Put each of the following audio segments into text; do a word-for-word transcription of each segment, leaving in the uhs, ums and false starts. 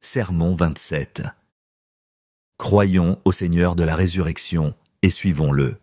Sermon vingt-sept. Croyons au Seigneur de la résurrection et suivons-le.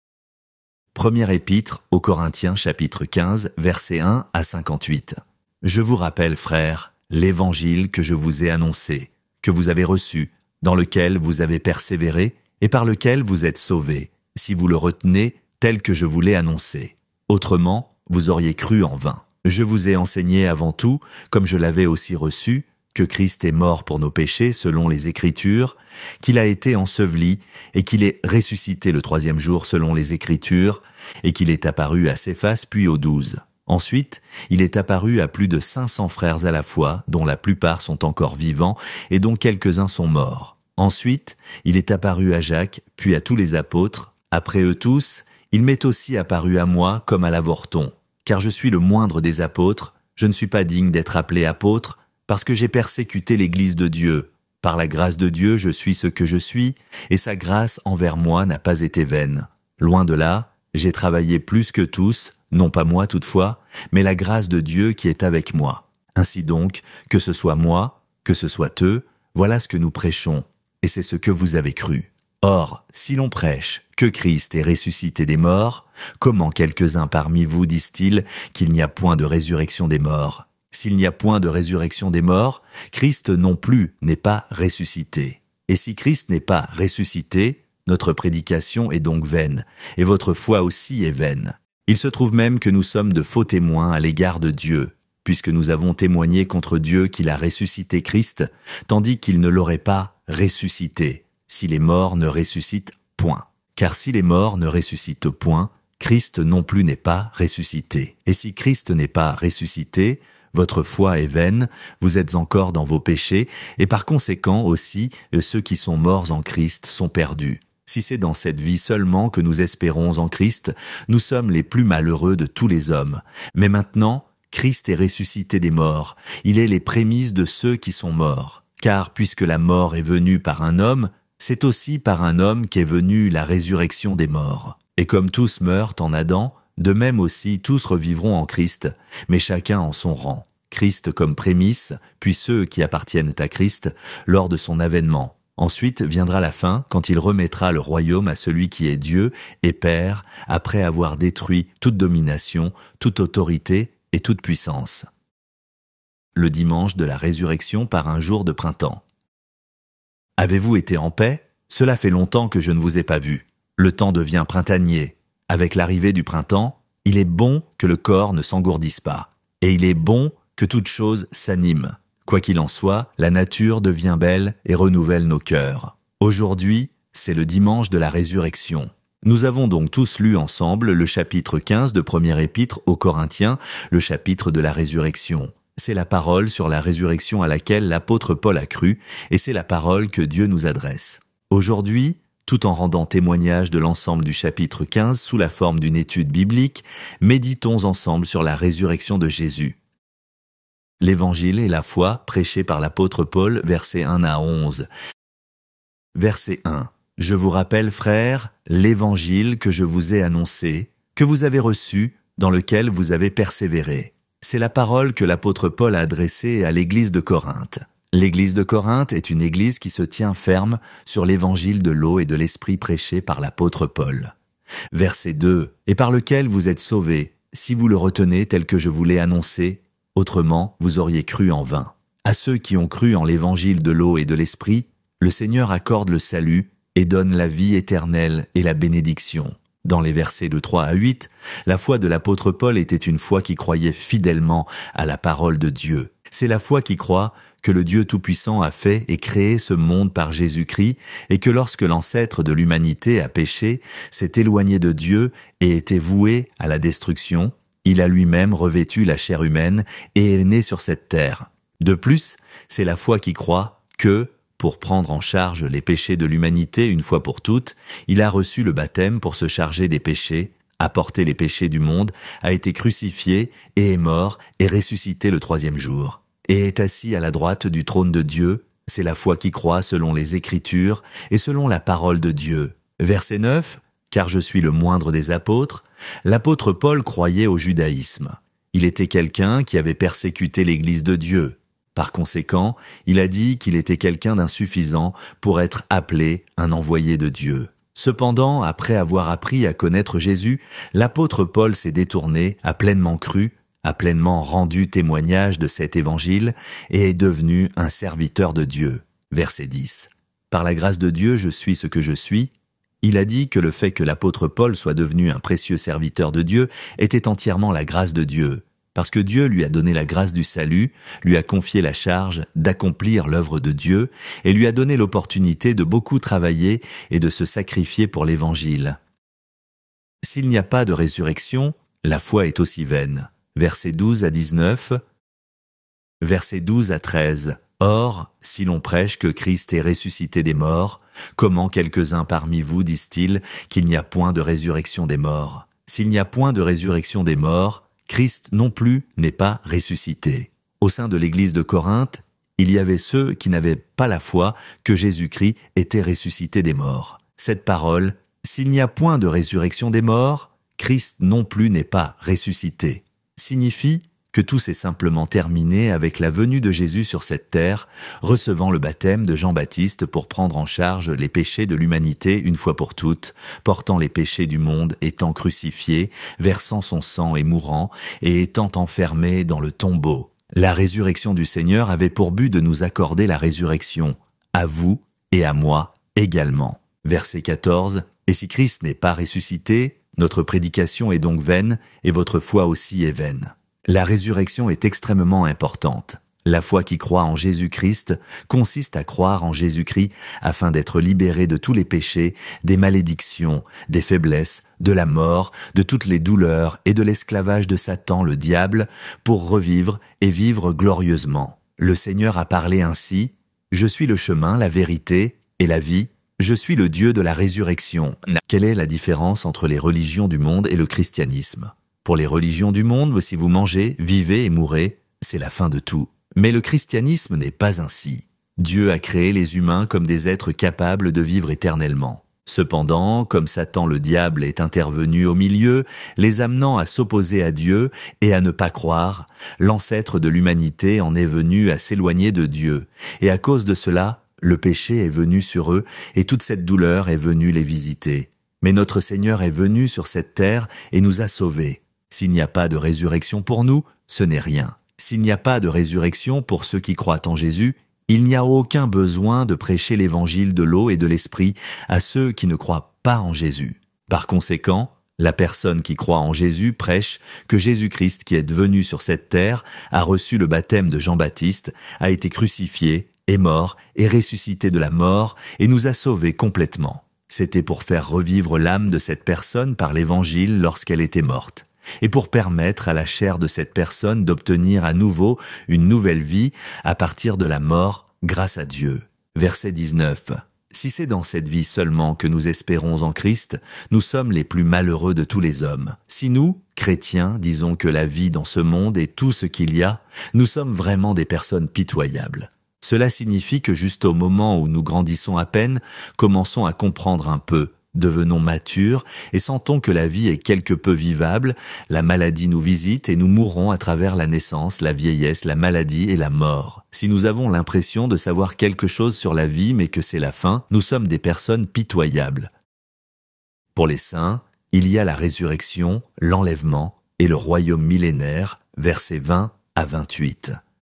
Première épître aux Corinthiens chapitre quinze, versets un à cinquante-huit. Je vous rappelle, frères, l'évangile que je vous ai annoncé, que vous avez reçu, dans lequel vous avez persévéré et par lequel vous êtes sauvés, si vous le retenez tel que je vous l'ai annoncé. Autrement, vous auriez cru en vain. Je vous ai enseigné avant tout, comme je l'avais aussi reçu, que Christ est mort pour nos péchés selon les Écritures, qu'il a été enseveli et qu'il est ressuscité le troisième jour selon les Écritures, et qu'il est apparu à Céphas puis aux douze. Ensuite, il est apparu à plus de cinq cents frères à la fois, dont la plupart sont encore vivants et dont quelques-uns sont morts. Ensuite, il est apparu à Jacques, puis à tous les apôtres. Après eux tous, il m'est aussi apparu à moi comme à l'avorton, car je suis le moindre des apôtres, je ne suis pas digne d'être appelé apôtre, parce que j'ai persécuté l'Église de Dieu. Par la grâce de Dieu, je suis ce que je suis, et sa grâce envers moi n'a pas été vaine. Loin de là, j'ai travaillé plus que tous, non pas moi toutefois, mais la grâce de Dieu qui est avec moi. Ainsi donc, que ce soit moi, que ce soit eux, voilà ce que nous prêchons, et c'est ce que vous avez cru. Or, si l'on prêche que Christ est ressuscité des morts, comment quelques-uns parmi vous disent-ils qu'il n'y a point de résurrection des morts ? S'il n'y a point de résurrection des morts, Christ non plus n'est pas ressuscité. Et si Christ n'est pas ressuscité, notre prédication est donc vaine, et votre foi aussi est vaine. Il se trouve même que nous sommes de faux témoins à l'égard de Dieu, puisque nous avons témoigné contre Dieu qu'il a ressuscité Christ, tandis qu'il ne l'aurait pas ressuscité, si les morts ne ressuscitent point. Car si les morts ne ressuscitent point, Christ non plus n'est pas ressuscité. Et si Christ n'est pas ressuscité, votre foi est vaine, vous êtes encore dans vos péchés, et par conséquent aussi, ceux qui sont morts en Christ sont perdus. Si c'est dans cette vie seulement que nous espérons en Christ, nous sommes les plus malheureux de tous les hommes. Mais maintenant, Christ est ressuscité des morts, il est les prémices de ceux qui sont morts. Car puisque la mort est venue par un homme, c'est aussi par un homme qu'est venue la résurrection des morts. Et comme tous meurent en Adam, de même aussi tous revivront en Christ, mais chacun en son rang. Christ comme prémisse, puis ceux qui appartiennent à Christ lors de son avènement. Ensuite viendra la fin, quand il remettra le royaume à celui qui est Dieu et Père, après avoir détruit toute domination, toute autorité et toute puissance. Le dimanche de la résurrection par un jour de printemps. Avez-vous été en paix ? Cela fait longtemps que je ne vous ai pas vu. Le temps devient printanier. Avec l'arrivée du printemps, il est bon que le corps ne s'engourdisse pas. Et il est bon que toute chose s'anime. Quoi qu'il en soit, la nature devient belle et renouvelle nos cœurs. Aujourd'hui, c'est le dimanche de la résurrection. Nous avons donc tous lu ensemble le chapitre quinze de Première épître aux Corinthiens, le chapitre de la résurrection. C'est la parole sur la résurrection à laquelle l'apôtre Paul a cru, et c'est la parole que Dieu nous adresse. Aujourd'hui, tout en rendant témoignage de l'ensemble du chapitre quinze sous la forme d'une étude biblique, méditons ensemble sur la résurrection de Jésus. L'Évangile et la foi prêchés par l'apôtre Paul, versets un à onze. Verset un. Je vous rappelle, frères, l'Évangile que je vous ai annoncé, que vous avez reçu, dans lequel vous avez persévéré. C'est la parole que l'apôtre Paul a adressée à l'église de Corinthe. L'église de Corinthe est une église qui se tient ferme sur l'évangile de l'eau et de l'esprit prêché par l'apôtre Paul. Verset deux. Et par lequel vous êtes sauvés, si vous le retenez tel que je vous l'ai annoncé, autrement vous auriez cru en vain. À ceux qui ont cru en l'évangile de l'eau et de l'esprit, le Seigneur accorde le salut et donne la vie éternelle et la bénédiction. Dans les versets de trois à huit, la foi de l'apôtre Paul était une foi qui croyait fidèlement à la parole de Dieu. C'est la foi qui croit que le Dieu Tout-Puissant a fait et créé ce monde par Jésus-Christ et que lorsque l'ancêtre de l'humanité a péché, s'est éloigné de Dieu et était voué à la destruction, il a lui-même revêtu la chair humaine et est né sur cette terre. De plus, c'est la foi qui croit que, pour prendre en charge les péchés de l'humanité une fois pour toutes, il a reçu le baptême pour se charger des péchés, a porté les péchés du monde, a été crucifié et est mort et ressuscité le troisième jour. Et est assis à la droite du trône de Dieu, c'est la foi qui croit selon les Écritures et selon la parole de Dieu. Verset neuf, car je suis le moindre des apôtres, l'apôtre Paul croyait au judaïsme. Il était quelqu'un qui avait persécuté l'Église de Dieu. Par conséquent, il a dit qu'il était quelqu'un d'insuffisant pour être appelé un envoyé de Dieu. Cependant, après avoir appris à connaître Jésus, l'apôtre Paul s'est détourné, a pleinement cru, a pleinement rendu témoignage de cet évangile et est devenu un serviteur de Dieu. Verset dix. Par la grâce de Dieu, je suis ce que je suis. Il a dit que le fait que l'apôtre Paul soit devenu un précieux serviteur de Dieu était entièrement la grâce de Dieu, parce que Dieu lui a donné la grâce du salut, lui a confié la charge d'accomplir l'œuvre de Dieu et lui a donné l'opportunité de beaucoup travailler et de se sacrifier pour l'Évangile. S'il n'y a pas de résurrection, la foi est aussi vaine. Versets douze à dix-neuf, versets douze à treize. Or, si l'on prêche que Christ est ressuscité des morts, comment quelques-uns parmi vous disent-ils qu'il n'y a point de résurrection des morts? S'il n'y a point de résurrection des morts, Christ non plus n'est pas ressuscité. Au sein de l'église de Corinthe, il y avait ceux qui n'avaient pas la foi que Jésus-Christ était ressuscité des morts. Cette parole, s'il n'y a point de résurrection des morts, Christ non plus n'est pas ressuscité, signifie que tout s'est simplement terminé avec la venue de Jésus sur cette terre, recevant le baptême de Jean-Baptiste pour prendre en charge les péchés de l'humanité une fois pour toutes, portant les péchés du monde, étant crucifié, versant son sang et mourant, et étant enfermé dans le tombeau. La résurrection du Seigneur avait pour but de nous accorder la résurrection, à vous et à moi également. Verset quatorze. Et si Christ n'est pas ressuscité, notre prédication est donc vaine, et votre foi aussi est vaine. La résurrection est extrêmement importante. La foi qui croit en Jésus-Christ consiste à croire en Jésus-Christ afin d'être libéré de tous les péchés, des malédictions, des faiblesses, de la mort, de toutes les douleurs et de l'esclavage de Satan, le diable, pour revivre et vivre glorieusement. Le Seigneur a parlé ainsi, « Je suis le chemin, la vérité et la vie. Je suis le Dieu de la résurrection. » Quelle est la différence entre les religions du monde et le christianisme? Pour les religions du monde, si vous mangez, vivez et mourrez, c'est la fin de tout. Mais le christianisme n'est pas ainsi. Dieu a créé les humains comme des êtres capables de vivre éternellement. Cependant, comme Satan le diable est intervenu au milieu, les amenant à s'opposer à Dieu et à ne pas croire, l'ancêtre de l'humanité en est venu à s'éloigner de Dieu. Et à cause de cela, le péché est venu sur eux et toute cette douleur est venue les visiter. Mais notre Seigneur est venu sur cette terre et nous a sauvés. S'il n'y a pas de résurrection pour nous, ce n'est rien. S'il n'y a pas de résurrection pour ceux qui croient en Jésus, il n'y a aucun besoin de prêcher l'évangile de l'eau et de l'esprit à ceux qui ne croient pas en Jésus. Par conséquent, la personne qui croit en Jésus prêche que Jésus-Christ qui est venu sur cette terre a reçu le baptême de Jean-Baptiste, a été crucifié, est mort et ressuscité de la mort et nous a sauvés complètement. C'était pour faire revivre l'âme de cette personne par l'évangile lorsqu'elle était morte, et pour permettre à la chair de cette personne d'obtenir à nouveau une nouvelle vie à partir de la mort grâce à Dieu. Verset dix-neuf. Si c'est dans cette vie seulement que nous espérons en Christ, nous sommes les plus malheureux de tous les hommes. Si nous, chrétiens, disons que la vie dans ce monde est tout ce qu'il y a, nous sommes vraiment des personnes pitoyables. Cela signifie que juste au moment où nous grandissons à peine, commençons à comprendre un peu, devenons matures et sentons que la vie est quelque peu vivable, la maladie nous visite et nous mourrons à travers la naissance, la vieillesse, la maladie et la mort. Si nous avons l'impression de savoir quelque chose sur la vie mais que c'est la fin, nous sommes des personnes pitoyables. Pour les saints, il y a la résurrection, l'enlèvement et le royaume millénaire, versets vingt à vingt-huit.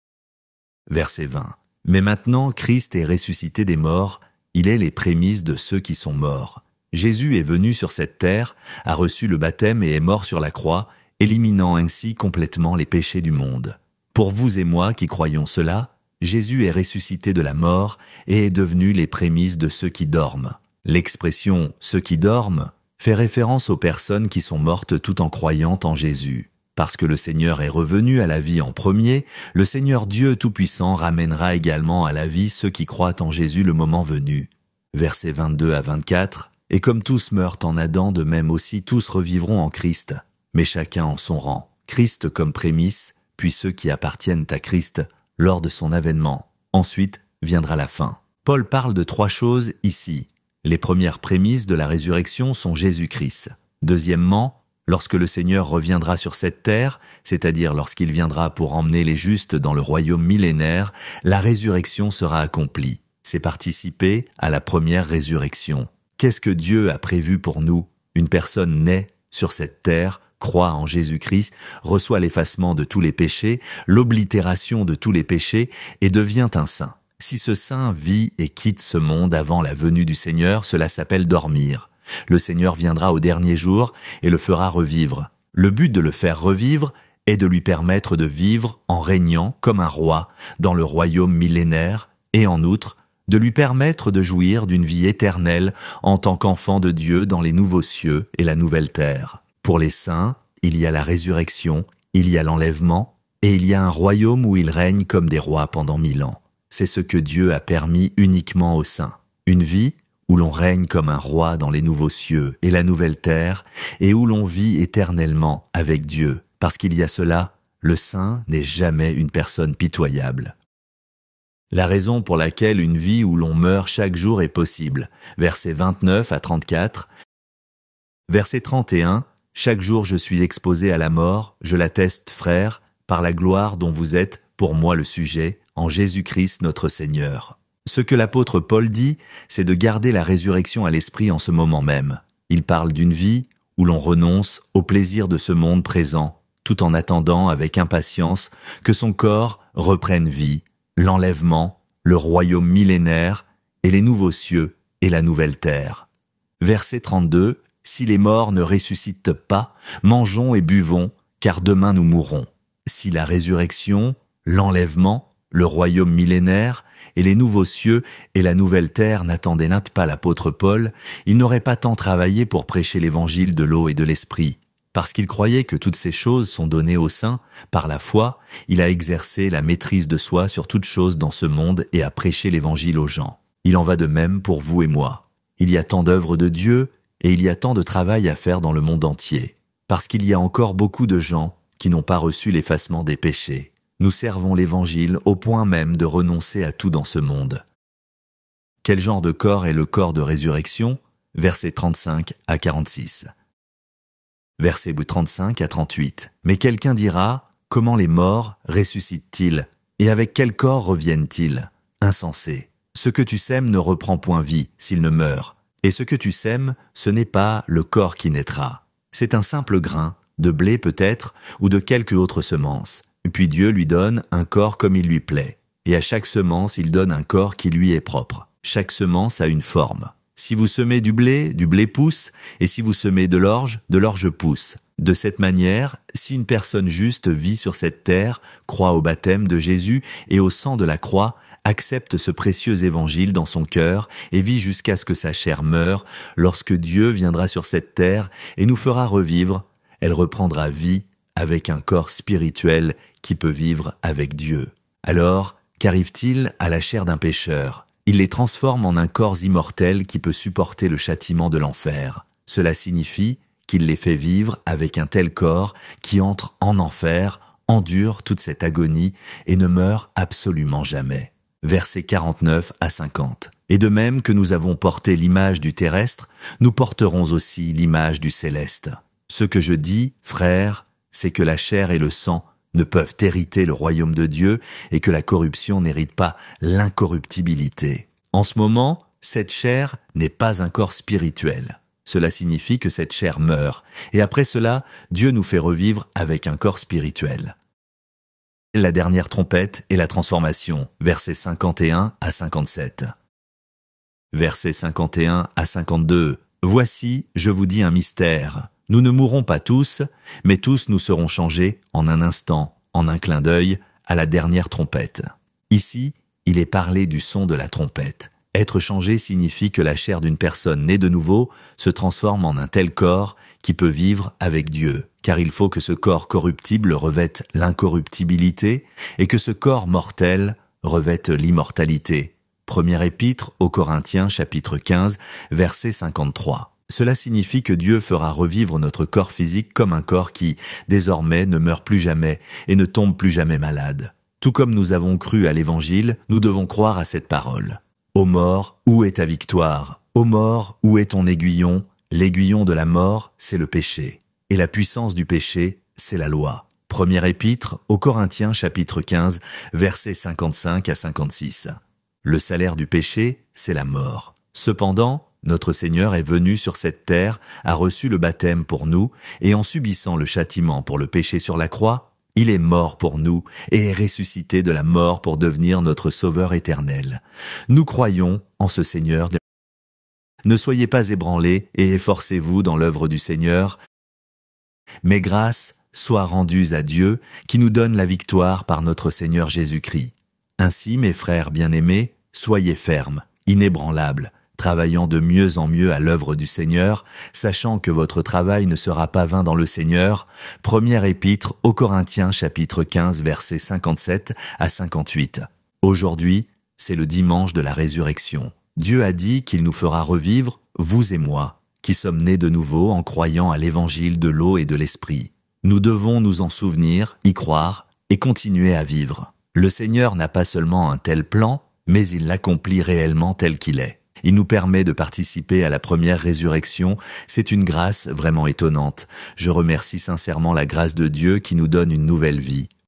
Verset vingt. Mais maintenant, Christ est ressuscité des morts, il est les prémices de ceux qui sont morts. Jésus est venu sur cette terre, a reçu le baptême et est mort sur la croix, éliminant ainsi complètement les péchés du monde. Pour vous et moi qui croyons cela, Jésus est ressuscité de la mort et est devenu les prémices de ceux qui dorment. L'expression « ceux qui dorment » fait référence aux personnes qui sont mortes tout en croyant en Jésus. Parce que le Seigneur est revenu à la vie en premier, le Seigneur Dieu Tout-Puissant ramènera également à la vie ceux qui croient en Jésus le moment venu. Versets vingt-deux à vingt-quatre. Et comme tous meurent en Adam, de même aussi tous revivront en Christ, mais chacun en son rang. Christ comme prémisse, puis ceux qui appartiennent à Christ lors de son avènement. Ensuite viendra la fin. Paul parle de trois choses ici. Les premières prémices de la résurrection sont Jésus-Christ. Deuxièmement, Lorsque le Seigneur reviendra sur cette terre, c'est-à-dire lorsqu'il viendra pour emmener les justes dans le royaume millénaire, la résurrection sera accomplie. C'est participer à la première résurrection. Qu'est-ce que Dieu a prévu pour nous? Une personne naît sur cette terre, croit en Jésus-Christ, reçoit l'effacement de tous les péchés, l'oblitération de tous les péchés et devient un saint. Si ce saint vit et quitte ce monde avant la venue du Seigneur, cela s'appelle dormir. Le Seigneur viendra au dernier jour et le fera revivre. Le but de le faire revivre est de lui permettre de vivre en régnant comme un roi dans le royaume millénaire et en outre, de lui permettre de jouir d'une vie éternelle en tant qu'enfant de Dieu dans les nouveaux cieux et la nouvelle terre. Pour les saints, il y a la résurrection, il y a l'enlèvement et il y a un royaume où ils règnent comme des rois pendant mille ans. C'est ce que Dieu a permis uniquement aux saints. Une vie où l'on règne comme un roi dans les nouveaux cieux et la nouvelle terre, et où l'on vit éternellement avec Dieu. Parce qu'il y a cela, le saint n'est jamais une personne pitoyable. La raison pour laquelle une vie où l'on meurt chaque jour est possible. Versets vingt-neuf à trente-quatre. Verset trente et un. Chaque jour je suis exposé à la mort, je l'atteste, frères, par la gloire dont vous êtes, pour moi le sujet, en Jésus-Christ notre Seigneur. Ce que l'apôtre Paul dit, c'est de garder la résurrection à l'esprit en ce moment même. Il parle d'une vie où l'on renonce au plaisir de ce monde présent, tout en attendant avec impatience que son corps reprenne vie, l'enlèvement, le royaume millénaire et les nouveaux cieux et la nouvelle terre. Verset trente-deux. Si les morts ne ressuscitent pas, mangeons et buvons, car demain nous mourrons. Si la résurrection, l'enlèvement, le royaume millénaire et les nouveaux cieux et la nouvelle terre n'attendaient pas l'apôtre Paul, il n'aurait pas tant travaillé pour prêcher l'évangile de l'eau et de l'esprit. Parce qu'il croyait que toutes ces choses sont données aux saints, par la foi, il a exercé la maîtrise de soi sur toutes choses dans ce monde et a prêché l'évangile aux gens. Il en va de même pour vous et moi. Il y a tant d'œuvres de Dieu et il y a tant de travail à faire dans le monde entier. Parce qu'il y a encore beaucoup de gens qui n'ont pas reçu l'effacement des péchés. Nous servons l'Évangile au point même de renoncer à tout dans ce monde. Quel genre de corps est le corps de résurrection? Versets trente-cinq à quarante-six. Versets trente-cinq à trente-huit. Mais quelqu'un dira, comment les morts ressuscitent-ils? Et avec quel corps reviennent-ils? Insensé. Ce que tu sèmes ne reprend point vie s'il ne meurt. Et ce que tu sèmes, ce n'est pas le corps qui naîtra. C'est un simple grain, de blé peut-être, ou de quelque autre semence. Puis Dieu lui donne un corps comme il lui plaît. Et à chaque semence, il donne un corps qui lui est propre. Chaque semence a une forme. Si vous semez du blé, du blé pousse, et si vous semez de l'orge, de l'orge pousse. De cette manière, si une personne juste vit sur cette terre, croit au baptême de Jésus et au sang de la croix, accepte ce précieux évangile dans son cœur et vit jusqu'à ce que sa chair meure, lorsque Dieu viendra sur cette terre et nous fera revivre, elle reprendra vie avec un corps spirituel qui peut vivre avec Dieu. Alors, qu'arrive-t-il à la chair d'un pécheur? Il les transforme en un corps immortel qui peut supporter le châtiment de l'enfer. Cela signifie qu'il les fait vivre avec un tel corps qui entre en enfer, endure toute cette agonie et ne meurt absolument jamais. Versets quarante-neuf à cinquante. Et de même que nous avons porté l'image du terrestre, nous porterons aussi l'image du céleste. Ce que je dis, frères, c'est que la chair et le sang ne peuvent hériter le royaume de Dieu et que la corruption n'hérite pas l'incorruptibilité. En ce moment, cette chair n'est pas un corps spirituel. Cela signifie que cette chair meurt, et après cela, Dieu nous fait revivre avec un corps spirituel. La dernière trompette et la transformation, versets cinquante et un à cinquante-sept. Versets cinquante et un à cinquante-deux. Voici, je vous dis un mystère. Nous ne mourrons pas tous, mais tous nous serons changés en un instant, en un clin d'œil, à la dernière trompette. Ici, il est parlé du son de la trompette. Être changé signifie que la chair d'une personne née de nouveau se transforme en un tel corps qui peut vivre avec Dieu, car il faut que ce corps corruptible revête l'incorruptibilité et que ce corps mortel revête l'immortalité. Première épître aux Corinthiens, chapitre quinze, verset cinquante-trois. Cela signifie que Dieu fera revivre notre corps physique comme un corps qui, désormais, ne meurt plus jamais et ne tombe plus jamais malade. Tout comme nous avons cru à l'Évangile, nous devons croire à cette parole. Ô mort, où est ta victoire? Ô mort, où est ton aiguillon? L'aiguillon de la mort, c'est le péché. et la puissance du péché, c'est la loi. Première épître aux Corinthiens chapitre quinze, versets cinquante-cinq à cinquante-six. Le salaire du péché, c'est la mort. Cependant, notre Seigneur est venu sur cette terre, a reçu le baptême pour nous, et en subissant le châtiment pour le péché sur la croix, il est mort pour nous et est ressuscité de la mort pour devenir notre Sauveur éternel. Nous croyons en ce Seigneur. Ne soyez pas ébranlés et efforcez-vous dans l'œuvre du Seigneur, mais grâce soient rendues à Dieu qui nous donne la victoire par notre Seigneur Jésus-Christ. Ainsi, mes frères bien-aimés, soyez fermes, inébranlables, travaillant de mieux en mieux à l'œuvre du Seigneur, sachant que votre travail ne sera pas vain dans le Seigneur. Première épître aux Corinthiens chapitre quinze versets cinquante-sept à cinquante-huit. Aujourd'hui, c'est le dimanche de la résurrection. Dieu a dit qu'il nous fera revivre, vous et moi, qui sommes nés de nouveau en croyant à l'évangile de l'eau et de l'esprit. Nous devons nous en souvenir, y croire et continuer à vivre. Le Seigneur n'a pas seulement un tel plan, mais il l'accomplit réellement tel qu'il est. Il nous permet de participer à la première résurrection. C'est une grâce vraiment étonnante. Je remercie sincèrement la grâce de Dieu qui nous donne une nouvelle vie.